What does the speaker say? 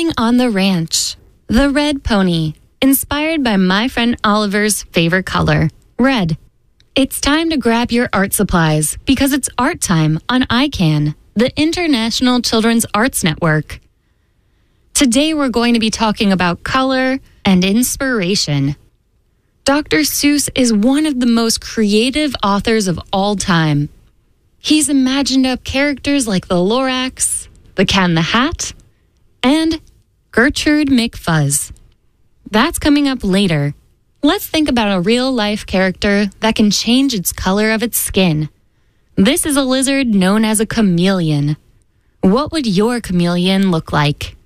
Morning on the Ranch. The red pony, inspired by my friend Oliver's favorite color, red. It's time to grab your art supplies because it's art time on ICANN, the International Children's Arts Network. Today we're going to be talking about color and inspiration. Dr. Seuss is one of the most creative authors of all time. He's imagined up characters like the Lorax, the Cat in the Hat, and Gertrude McFuzz. That's coming up later. Let's think about a real-life character that can change its color of its skin. This is a lizard known as a chameleon. What would your chameleon look like?